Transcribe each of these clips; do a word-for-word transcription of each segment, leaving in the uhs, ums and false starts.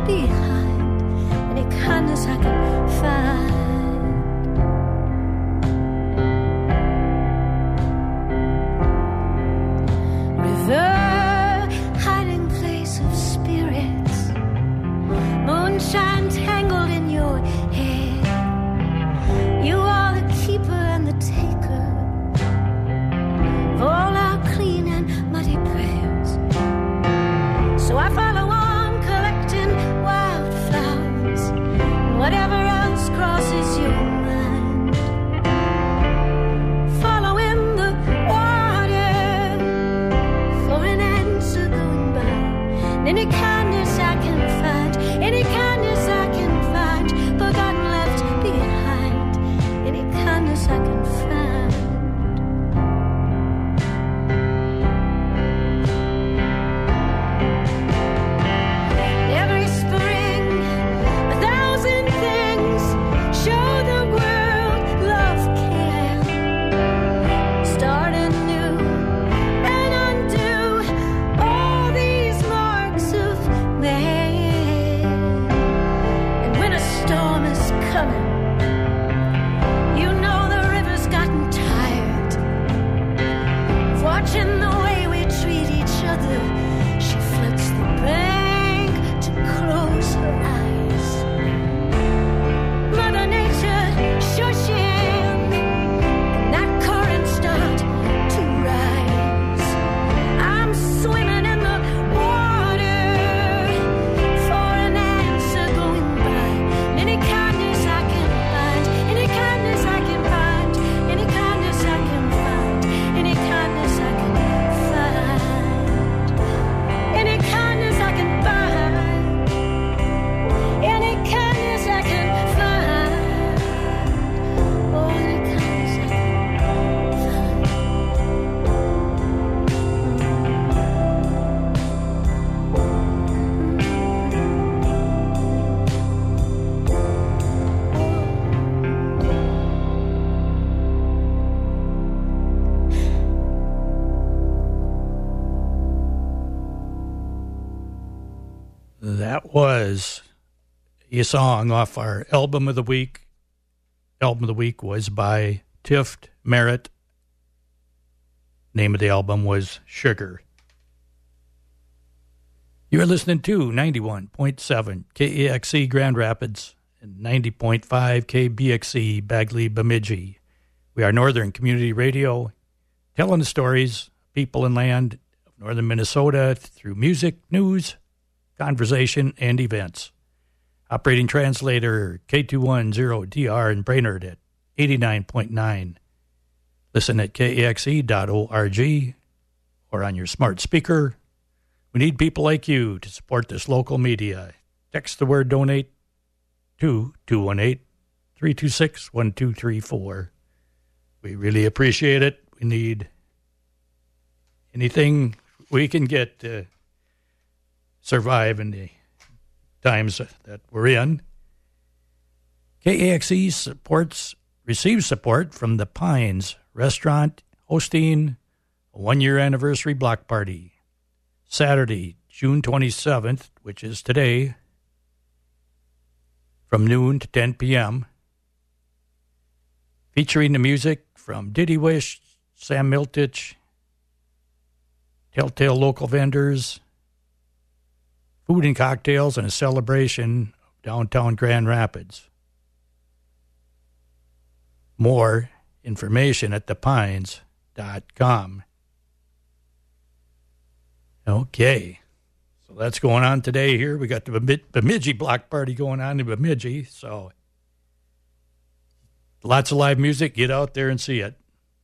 behind, any kindness I can find. River, hiding place of spirits, moonshine tangled in your hair. You are the keeper and the taker of all our clean and muddy prayers. So I follow on collecting wildflowers and whatever else crosses your mind. Following the water for an answer going by. And any kindness I can find, any kindness I can find, forgotten left behind, any kindness I can find. Every spring, a thousand things show the world love can. Start anew and undo all these marks of man. And when a storm is coming, you know the river's gotten tired of watching the way we treat each other. She floods the bank to close her eyes. Mother Nature shushing, and that current start to rise. I'm swimming in the water for an answer going by. Any kindness I can find, any kindness I can find, any kindness I can find, any kindness I can find, any kindness I can find, any kindness I can find, oh, any kindness I can That was a song off our Album of the Week. Album of the Week was by Tiff Merritt. Name of the album was Sugar. You're listening to ninety-one point seven K A X E Grand Rapids and ninety point five K B X E Bagley Bemidji. We are Northern Community Radio, telling the stories, people and land of northern Minnesota through music, news, conversation, and events. Operating translator K two ten D R in Brainerd at eighty-nine point nine. Listen at K A X E dot org or on your smart speaker. We need people like you to support this local media. Text the word donate to two one eight, three two six, one two three four. We really appreciate it. We need anything we can get to survive in the times that we're in. K A X E supports, receives support from the Pines Restaurant hosting a one-year anniversary block party. Saturday, June twenty-seventh, which is today, from noon to ten p.m., featuring the music from Diddy Wish, Sam Miltich, Telltale local vendors, food and cocktails, and a celebration of downtown Grand Rapids. More information at the pines dot com. Okay, so that's going on today here. We got the Bemidji block party going on in Bemidji, so lots of live music. Get out there and see it.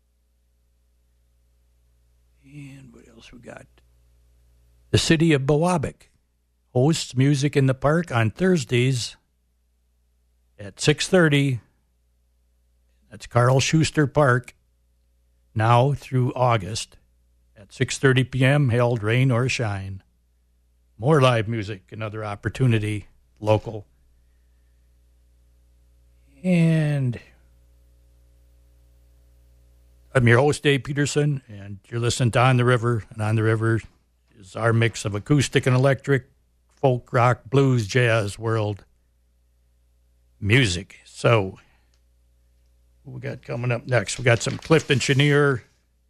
And what else we got? The city of Bowabic hosts Music in the Park on Thursdays at six thirty. That's Carl Schuster Park, now through August. At six thirty p.m., held rain or shine. More live music, another opportunity, local. And I'm your host, Dave Peterson, and you're listening to On the River. And On the River is our mix of acoustic and electric folk, rock, blues, jazz, world music. So, what we got coming up next? We got some Clifton Chenier.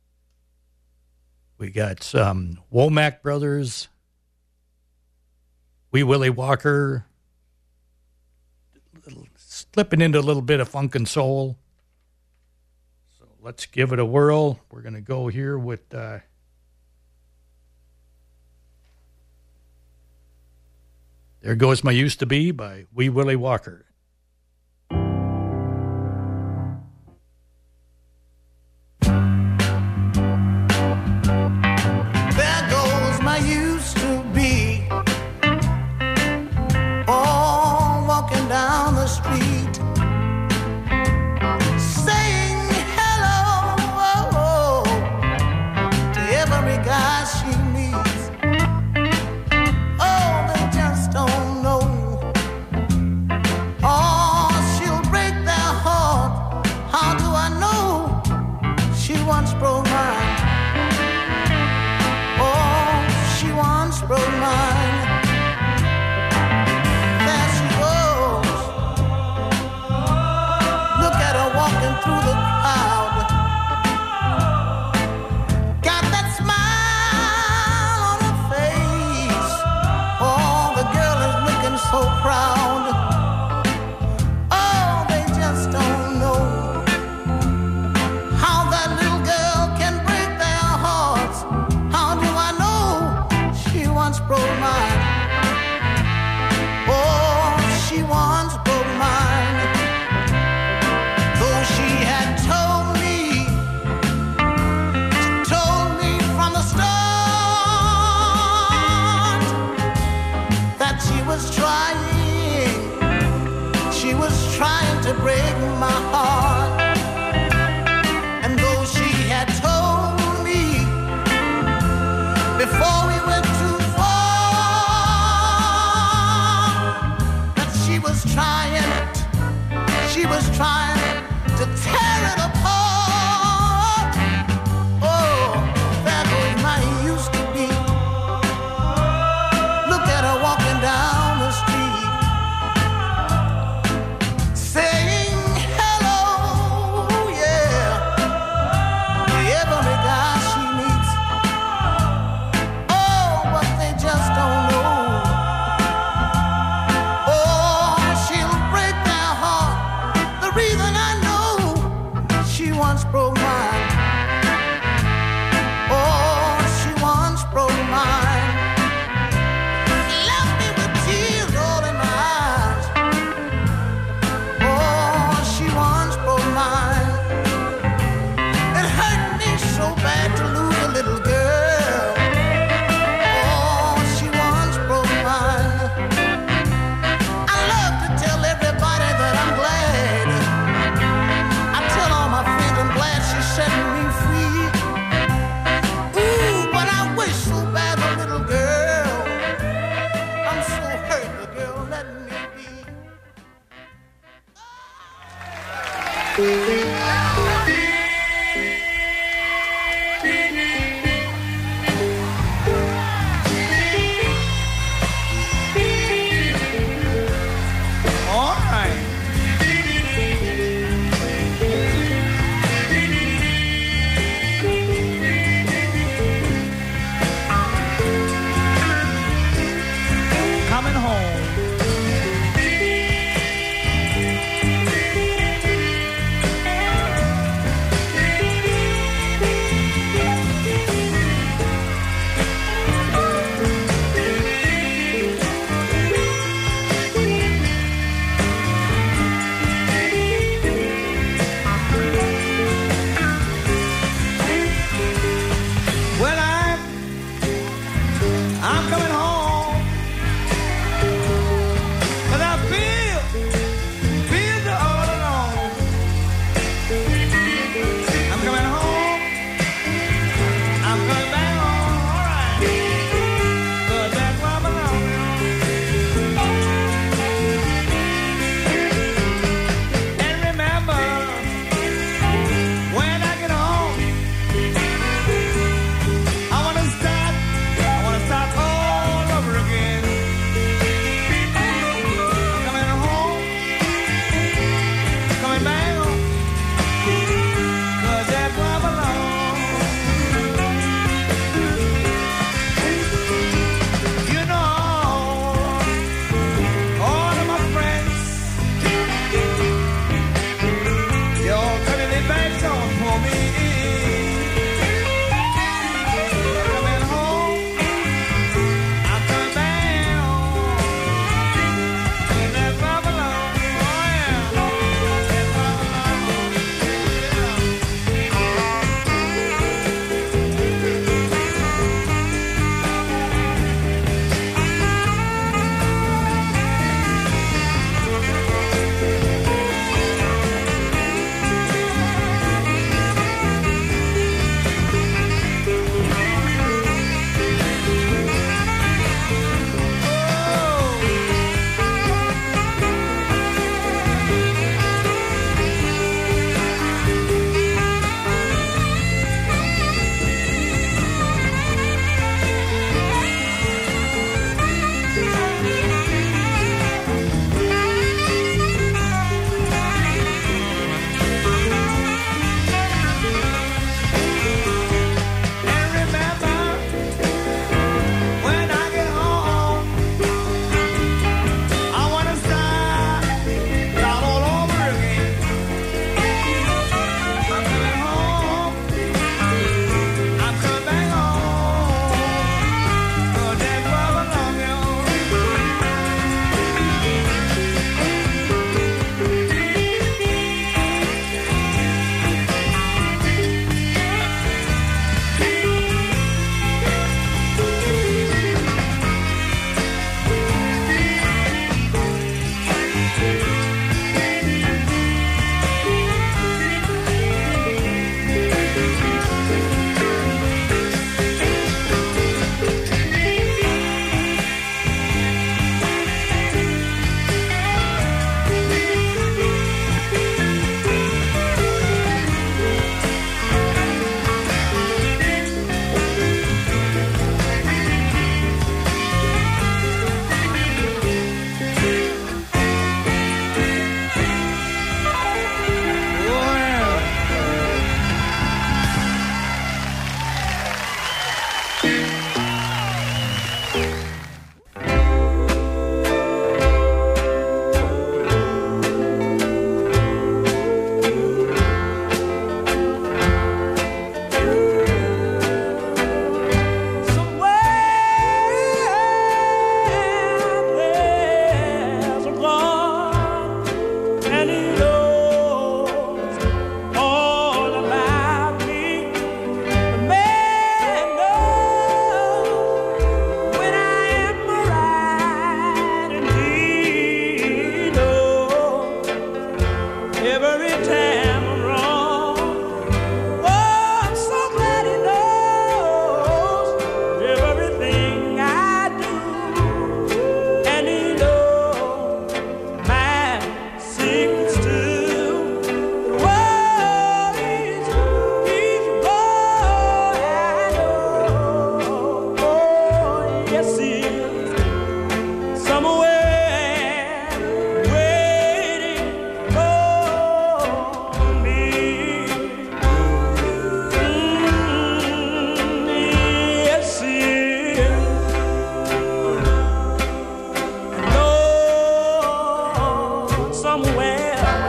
We got some Womack Brothers, Wee Willie Walker, little, slipping into a little bit of funk and soul. So let's give it a whirl. We're going to go here with uh, There Goes My Used to Be by Wee Willie Walker. I'm coming home. somewhere.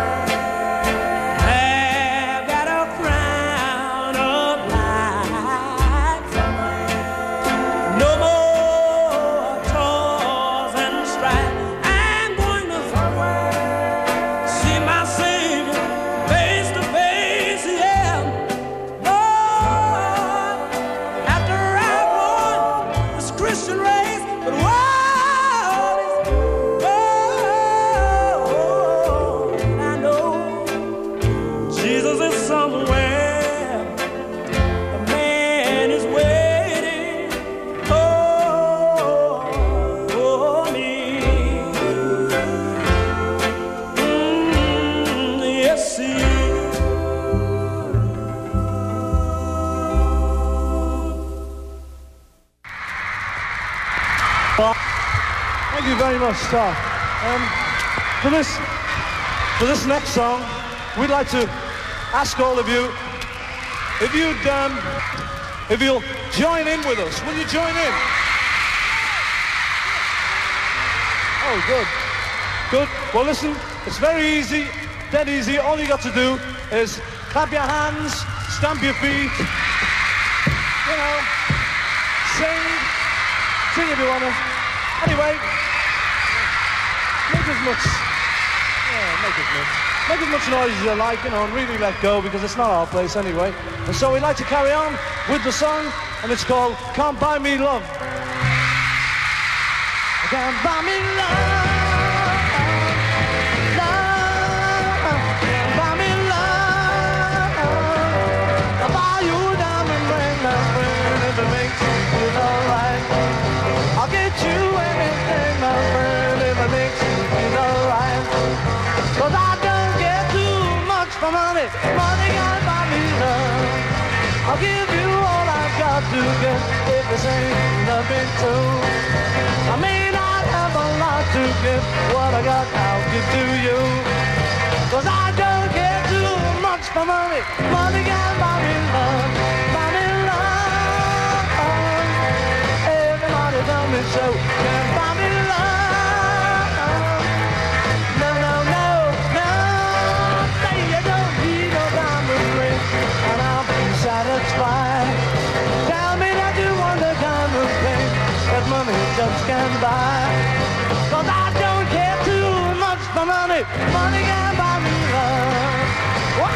I've got a crown of life. No more toils and strife. I'm going to see my Savior face to face, yeah. Lord, after I've won this Christian race, but what somewhere, a man is waiting for, for me. Mm, yes, he is. Well, thank you very much, Star. Um, for this, for this next song, we'd like to ask all of you if you'd um, if you'll join in with us. Will you join in? Oh, good, good. Well, listen, it's very easy, dead easy. All you got to do is clap your hands, stamp your feet, you know, sing, sing if you wanna. Anyway, make as much, yeah, make as much. Make as much noise as you like, you know, and really let go, because it's not our place anyway. And so we'd like to carry on with the song, and it's called Can't Buy Me Love. Can't buy me love, love, can't buy me love. I'll buy you a diamond ring, my friend, if it makes you feel alright. I'll get you anything, my friend, if it makes you feel alright. 'Cause I don't get too much for money, money can't buy me love. I'll give you all I've got to get, if this ain't nothing too. I may not have a lot to give, what I got I'll give to you. 'Cause I don't get too much for money, money can't buy me love, buy me love. Everybody tell me so, can't buy me love. No, no, no, no, say you don't need no diamond ring, and I'll be satisfied. Tell me that you want the kind of thing that money just can't buy. 'Cause I don't care too much for money, money can't buy me love. Wow.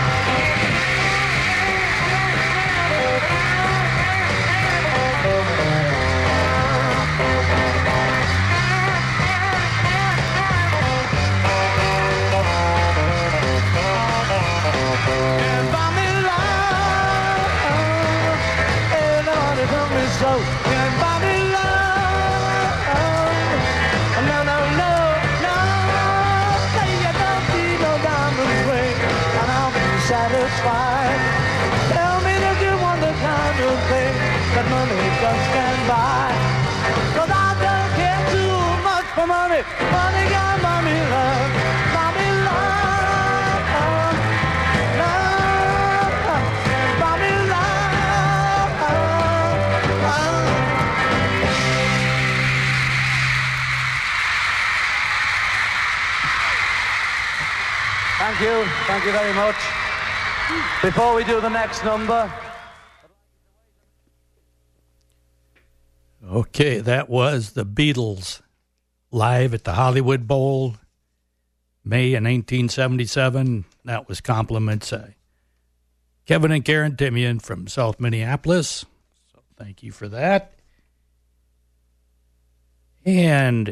Can't buy me love, everybody tell me so. Can't buy me love, no, no, no, no. Say you don't need no diamond ring, and I'll be satisfied. Tell me that you want the kind of thing that money just can't buy. 'Cause I don't care too much for money, money can't buy me love, buy me love. Thank you, thank you very much. Before we do the next number. Okay, that was the Beatles live at the Hollywood Bowl, May of nineteen seventy-seven. That was compliments. Uh, Kevin and Karen Timian from South Minneapolis. So thank you for that. And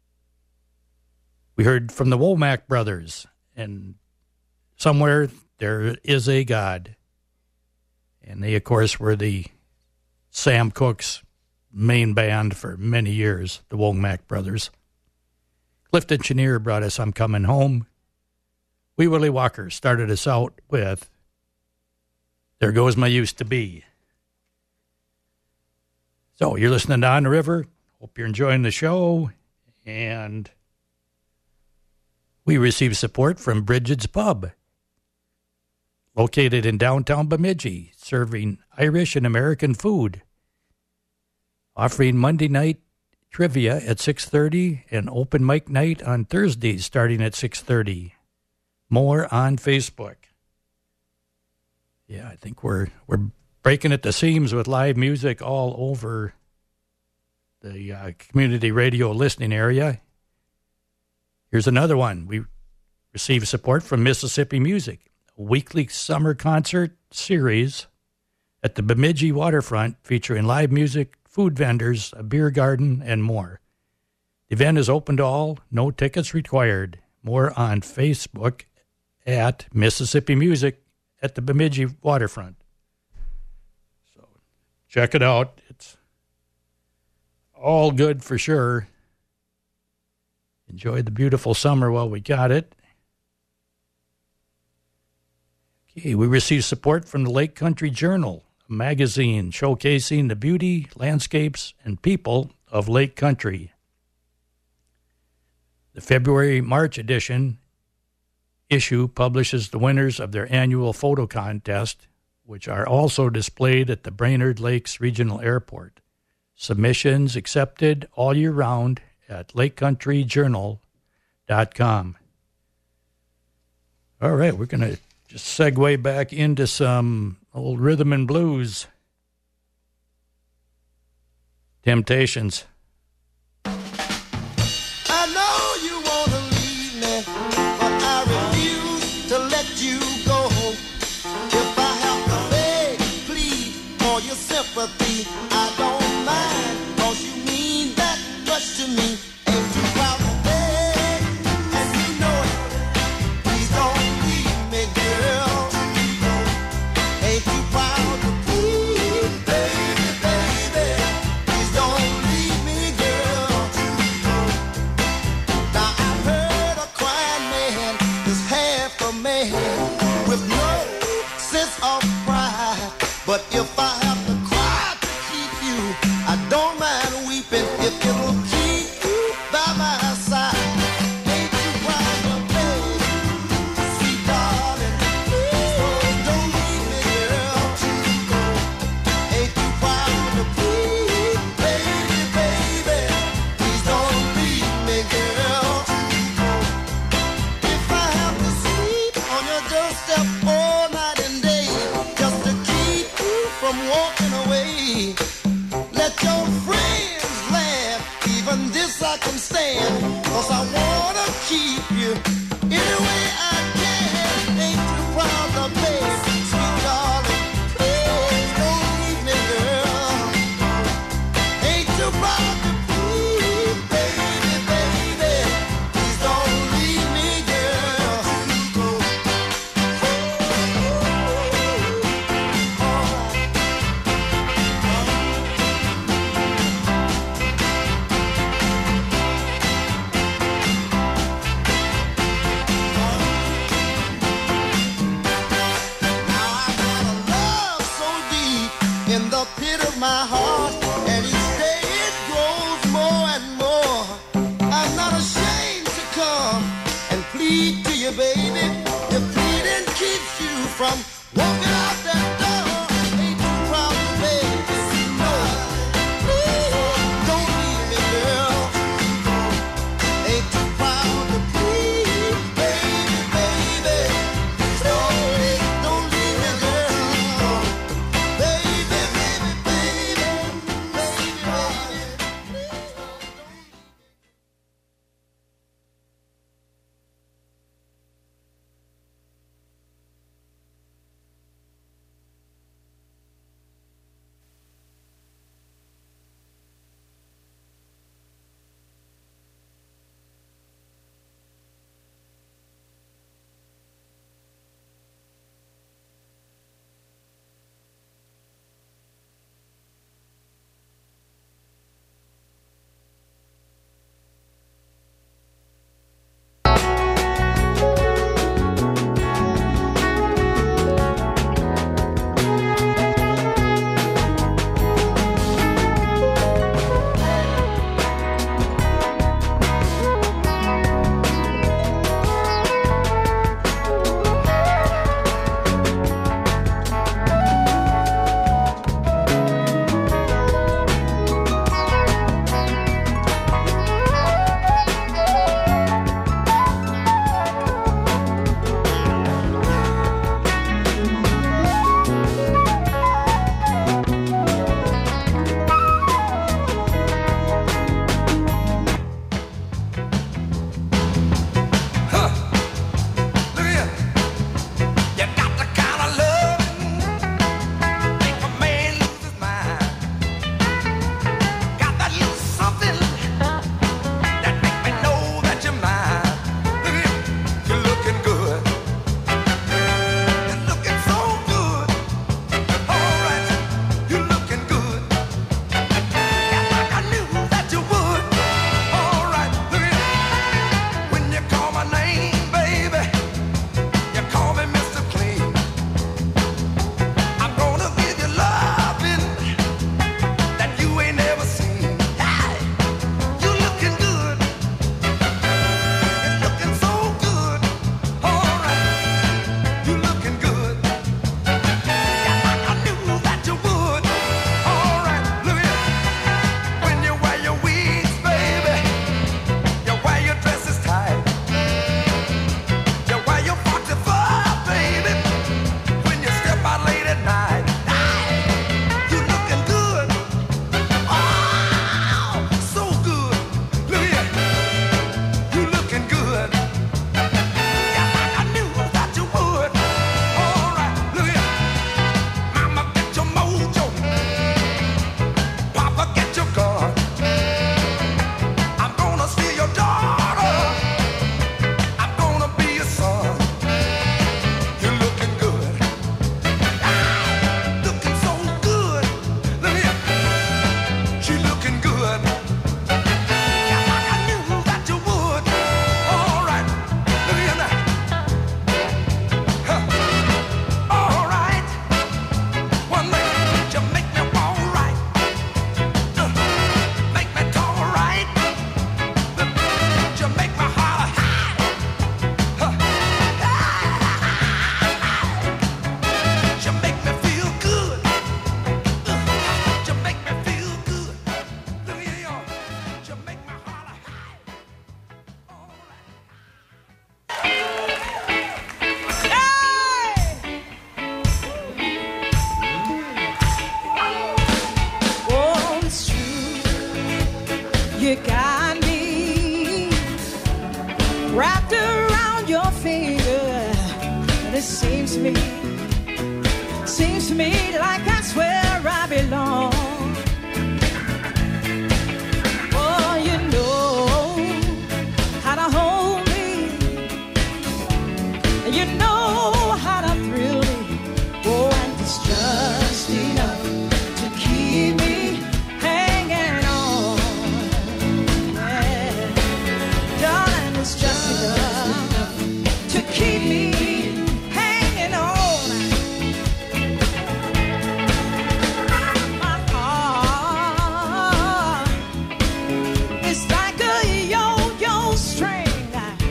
we heard from the Womack brothers. And somewhere there is a God. And they, of course, were the Sam Cooke's main band for many years, the Womack brothers. Clifton Chenier brought us I'm Coming Home. Wee Willie Walker started us out with There Goes My Used to Be. So you're listening to On the River. Hope you're enjoying the show. And we receive support from Bridget's Pub, located in downtown Bemidji, serving Irish and American food, offering Monday night trivia at six thirty and open mic night on Thursdays starting at six thirty. More on Facebook. Yeah, I think we're we're breaking at the seams with live music all over the uh, community radio listening area. Here's another one. We received support from Mississippi Music, a weekly summer concert series at the Bemidji waterfront featuring live music, food vendors, a beer garden, and more. The event is open to all, no tickets required. More on Facebook at Mississippi Music at the Bemidji waterfront. So check it out. It's all good for sure. Enjoy the beautiful summer while we got it. Okay, we received support from the Lake Country Journal, a magazine showcasing the beauty, landscapes, and people of Lake Country. The February-March edition issue publishes the winners of their annual photo contest, which are also displayed at the Brainerd Lakes Regional Airport. Submissions accepted all year round at lake country journal dot com. All right, we're going to just segue back into some old rhythm and blues. Temptations. I know you want to leave me, but I refuse to let you go. If I have to beg, plead for your sympathy, I don't mind, 'cause you mean that much to me. Ain't too proud to beg, and you know it. Please don't leave me, girl. Ain't too proud to plead, baby, baby. Please don't leave me, girl. Now I've heard a crying man is half a man with no sense of pride. But if I have to cry to keep you, I don't mind weeping if it'll keep you by my side. Ain't you proud of me, sweet darling? Please don't leave me, girl. Ain't you proud of me, baby, baby? Please don't leave me, girl. If I have to sleep on your doorstep all night and day just to keep you from walking away, let your friends laugh, even this I can stand, 'cause I wanna keep you any way I can. Ain't too proud to beg, sweet darling, please don't leave me, girl. Ain't too proud to plead, baby, baby, please don't leave me, girl. wrapped around your finger. And it seems to me, seems to me like that's where I belong. Oh, you know how to hold me, and you know how to thrill me. Oh, and it's just enough to keep me hanging on. Yeah, darling, it's just enough to keep me hanging on. My heart is like a yo-yo string,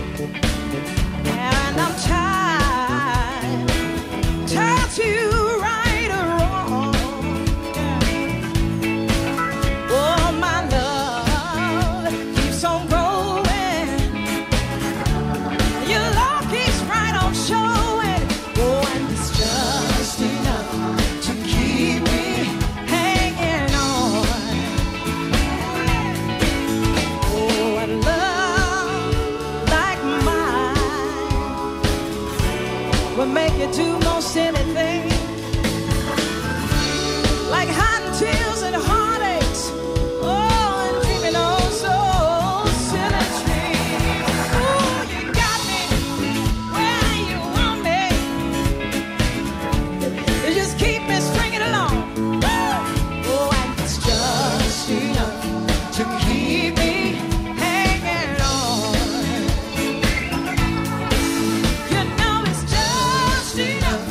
and I'm tied, tied to right or wrong. Oh, my love keeps on growing. Your love keeps right on showing. Oh, and it's just enough to keep me hanging on. Oh, and love like mine will make you do most anything. Like hot tears and heartaches. Oh, and dreaming of so silly dreams. Oh, you got me where you want me. You just keep me stringing along. Oh, and it's just enough to keep me hanging on. You know it's just enough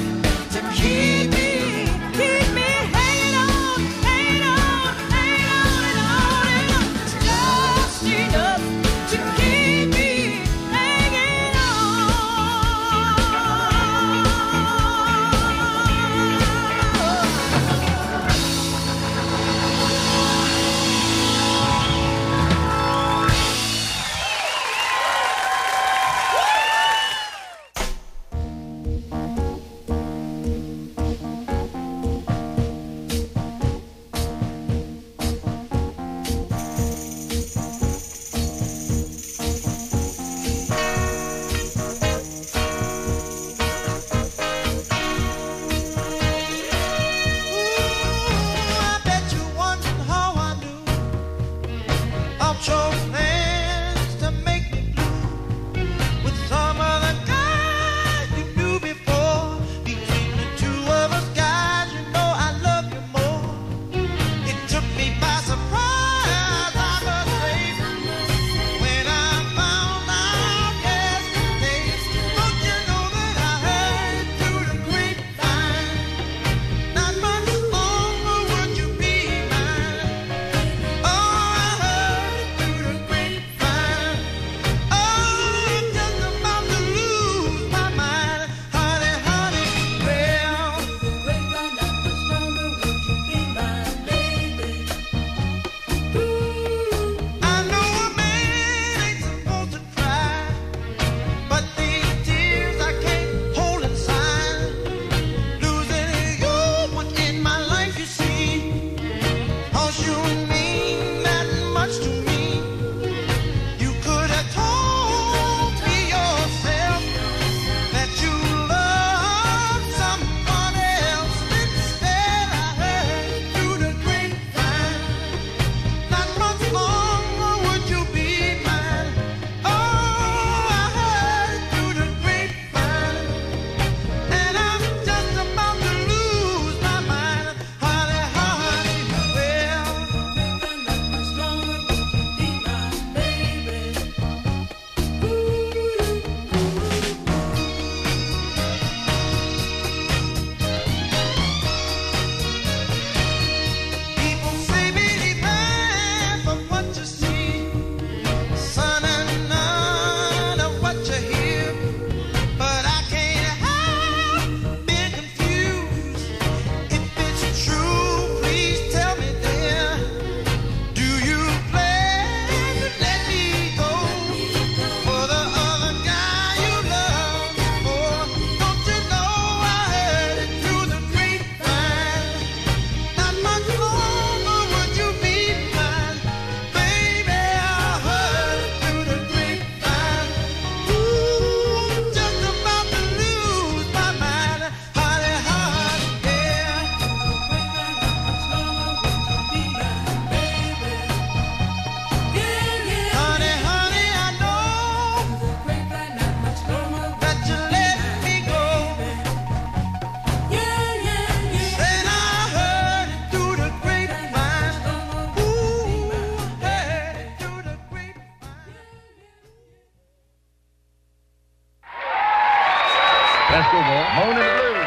Let's go, boy. Moaning the blues.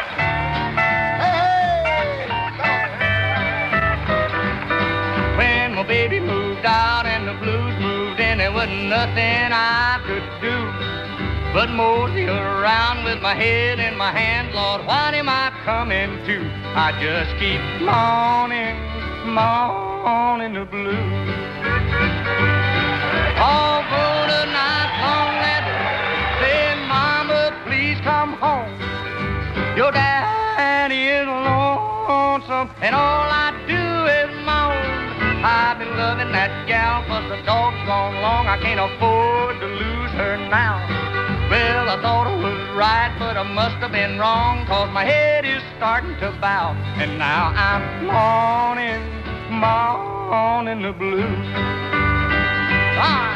When my baby moved out and the blues moved in, there wasn't nothing I could do but mosey around with my head in my hands. Lord, what am I coming to? I just keep moaning, moaning the blues. All through the night long letter saying, Mama, please come home. Your daddy is lonesome and all I do is moan. I've been loving that gal for the dog's gone long. I can't afford to lose her now. Well, I thought I was right, but I must have been wrong, 'cause my head is starting to bow, and now I'm mourning, mourning the blues. Ah.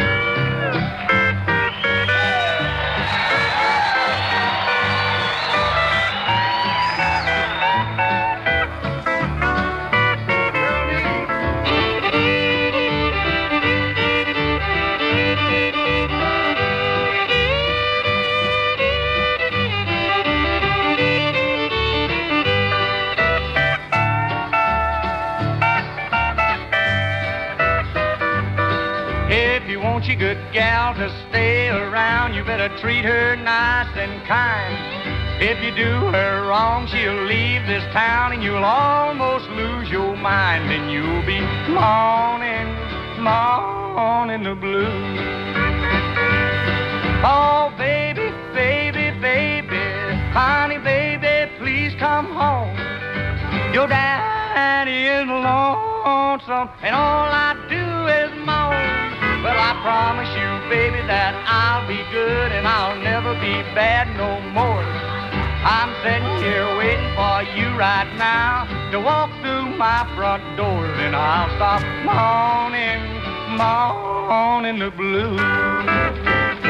Want you good gal to stay around, you better treat her nice and kind. If you do her wrong, she'll leave this town and you'll almost lose your mind, and you'll be mourning, mourning the blues. Oh, baby, baby, baby, honey, baby, please come home. Your daddy is lonesome and all I do is moan. Well, I promise you, baby, that I'll be good and I'll never be bad no more. I'm sitting here waiting for you right now to walk through my front door, and I'll stop moaning, moaning the blues.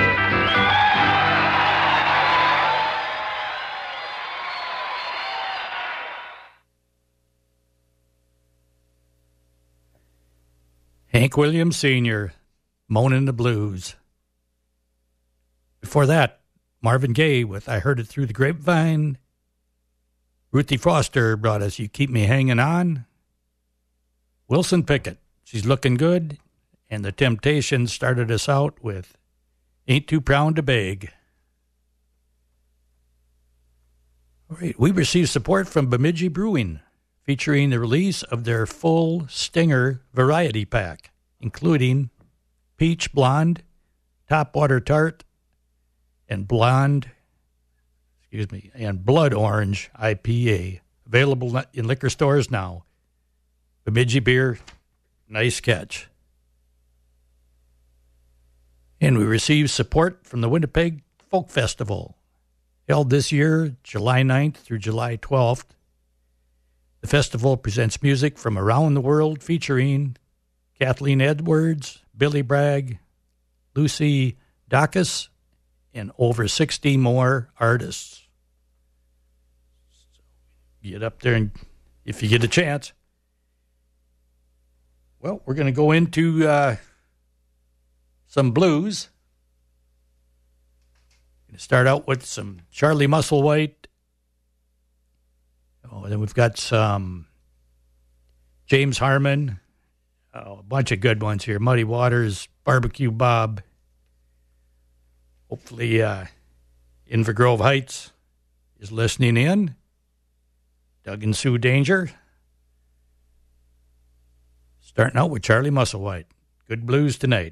Hank Williams Senior, Moaning the Blues. Before that, Marvin Gaye with I Heard It Through the Grapevine. Ruthie Foster brought us You Keep Me Hanging On. Wilson Pickett, She's Looking Good. And The Temptations started us out with Ain't Too Proud to Beg. All right, we received support from Bemidji Brewing, featuring the release of their full Stinger variety pack, including Peach Blonde, Topwater Tart, and Blonde, excuse me, and Blood Orange I P A. Available in liquor stores now. Bemidji Beer, nice catch. And we received support from the Winnipeg Folk Festival, held this year, July ninth through July twelfth. The festival presents music from around the world featuring Kathleen Edwards, Billy Bragg, Lucy Dacus, and over sixty more artists. Get up there and if you get a chance. Well, we're going to go into uh, some blues. Going to start out with some Charlie Musselwhite. Oh, and then we've got some James Harmon. Oh, a bunch of good ones here. Muddy Waters, Barbecue Bob. Hopefully, uh, Invergrove Heights is listening in. Doug and Sue Danger. Starting out with Charlie Musselwhite. Good blues tonight.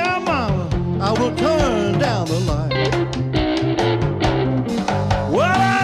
I will turn down the light. Well,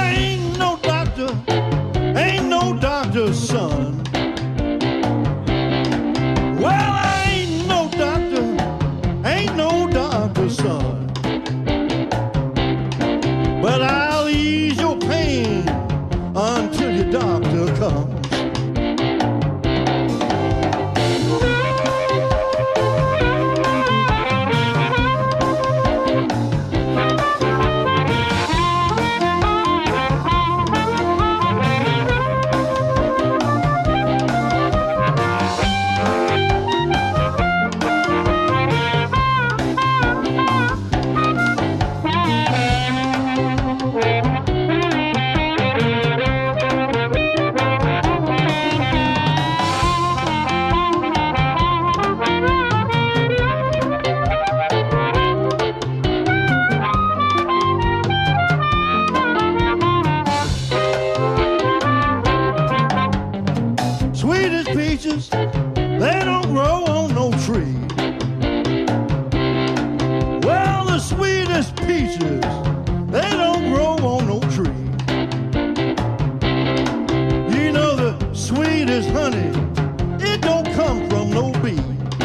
sweetest peaches, they don't grow on no tree. You know the sweetest honey, it don't come from no bee.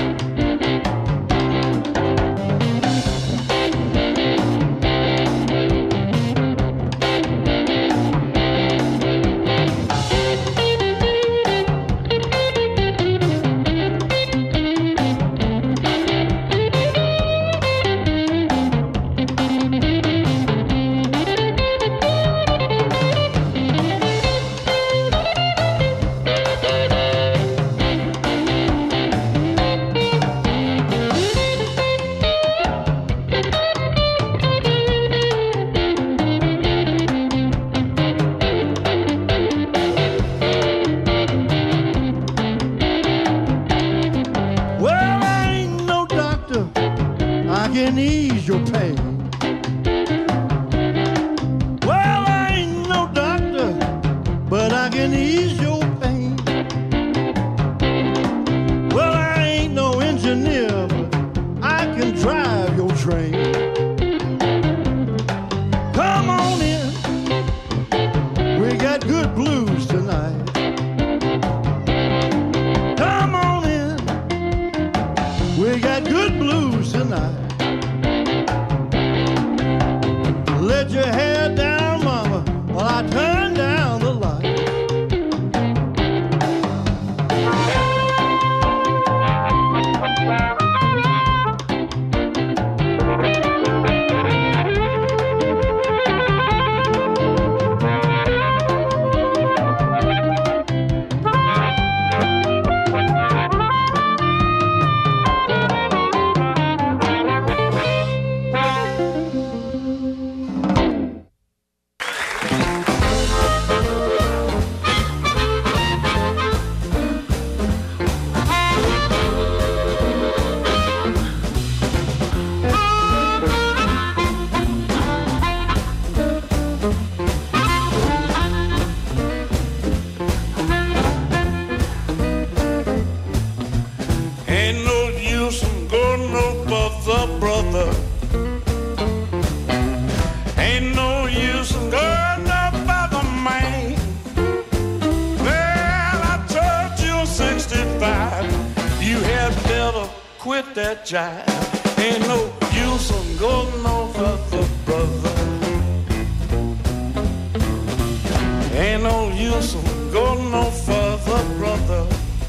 Jive. Ain't no use in going no further, brother. Ain't no use in going no further, brother.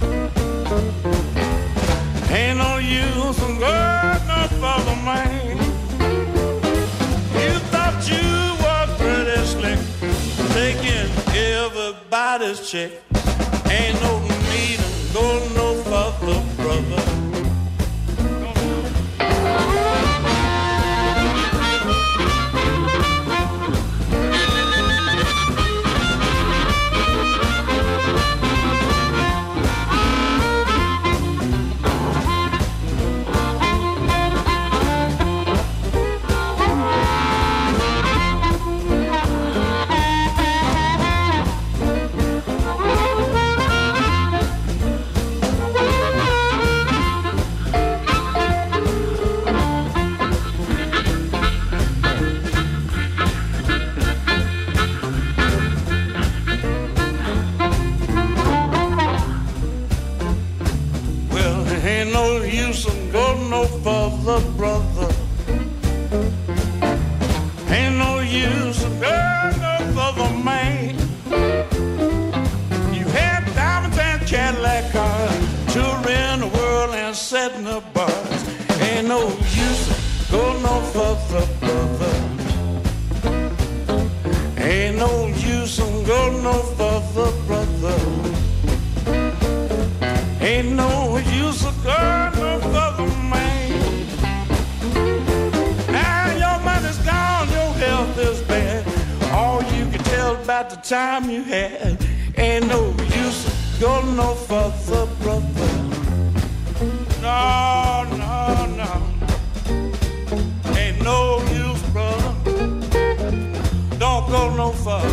Ain't no use in going no further, man. You thought you were pretty slick, taking everybody's check. Ain't no need in going no further, brother. Brother, ain't no use of going no further, man. You had diamonds and Cadillac cars, touring the world and setting up bars. Ain't no use of going no further, brother. Ain't no use of going no further, brother. Ain't no use of going no further, man. Is bad. All you can tell about the time you had. Ain't no use going no further, brother. No, no, no. Ain't no use, brother. Don't go no further.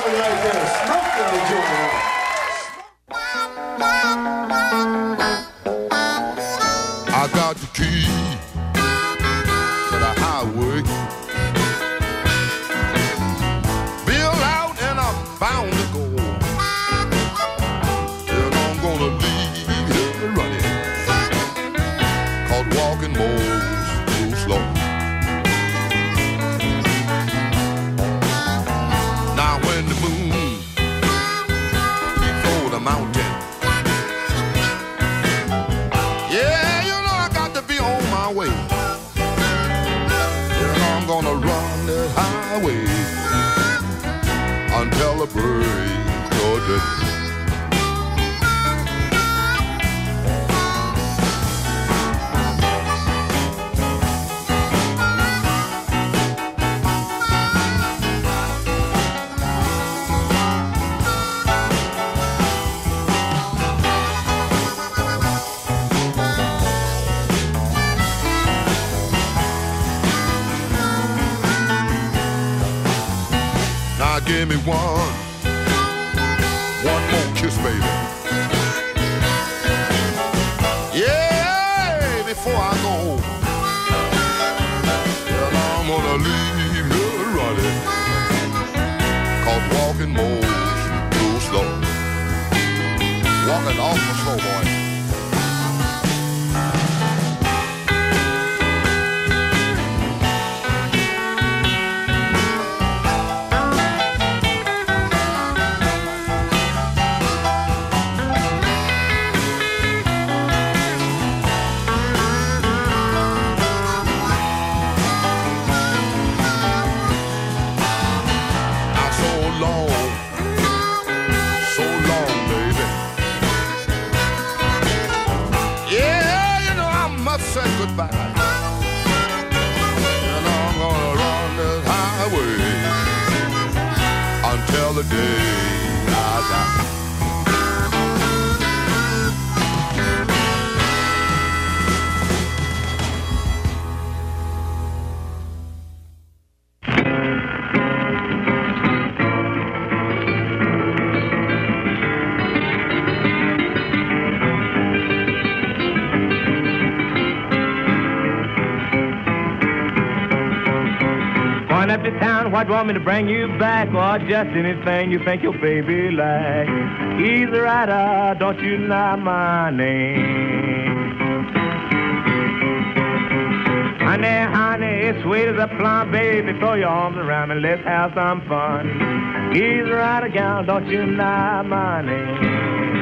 Somebody right there smoking the joint. I got the key to the highway. Bill out and I'm bound to go. And I'm gonna leave here running. Cause walking moves too slow. Now when the moon before the mountain, yeah, you know I got to be on my way. And I'm gonna run the highway until the break of day. Give me one, one more kiss, baby. Yeah, before I go, and I'm gonna leave you running. Cause walking moves too slow. Walking awful slow, boy. Until the day I die. Going up to town, what want me to bring you back? Or just anything you think your baby like? He's a rider, don't you know my name? Honey, honey, it's sweet as a plum, baby. Throw your arms around me, let's have some fun. He's a rider, gal, don't you know my name?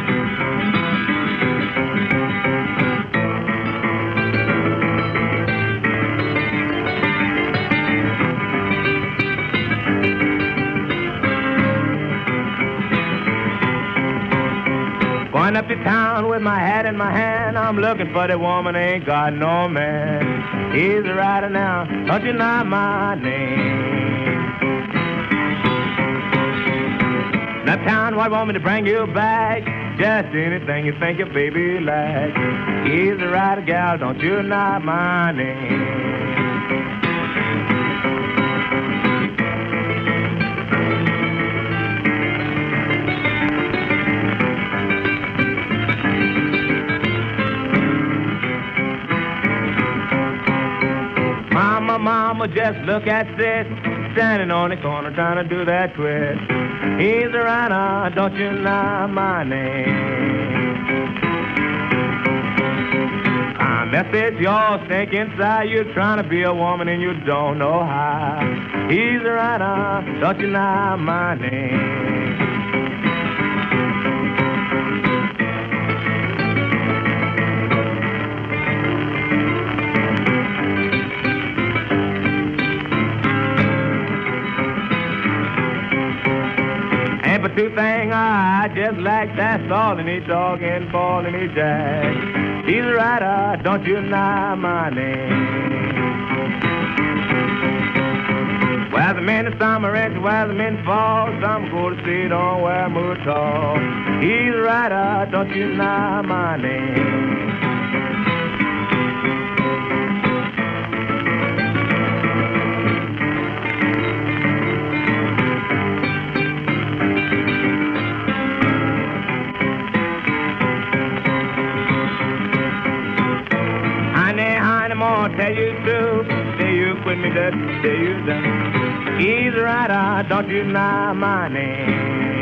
Going up to town with my hat in my hand, I'm looking for the woman, ain't got no man. He's a rider now, don't you know my name? Uptown, what want me to bring you back? Just anything you think your baby like. He's a rider, gal, don't you know my name? Mama, just look at this, standing on the corner trying to do that twist. He's a rider, don't you know my name? Ah, message yours, think inside you're trying to be a woman and you don't know how. He's a rider, don't you know my name? But two things I just like, that's all in each dog and ball in each jack. He's a rider, don't you know my name? Where's the man in summer and where's the man in fall? Some go to see, don't wear mood tall. He's a rider, don't you know my name? let me just tell you that. Easy rider, don't you deny my name.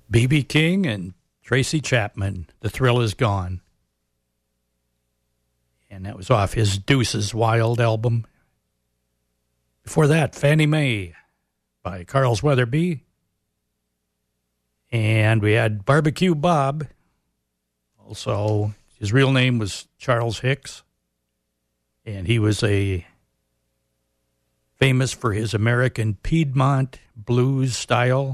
B B King and Tracy Chapman, The Thrill Is Gone. And that was off his Deuces Wild album. Before that, Fannie Mae by Carl's Weatherby. And we had Barbecue Bob. Also, his real name was Charles Hicks. And he was a famous for his American Piedmont blues style.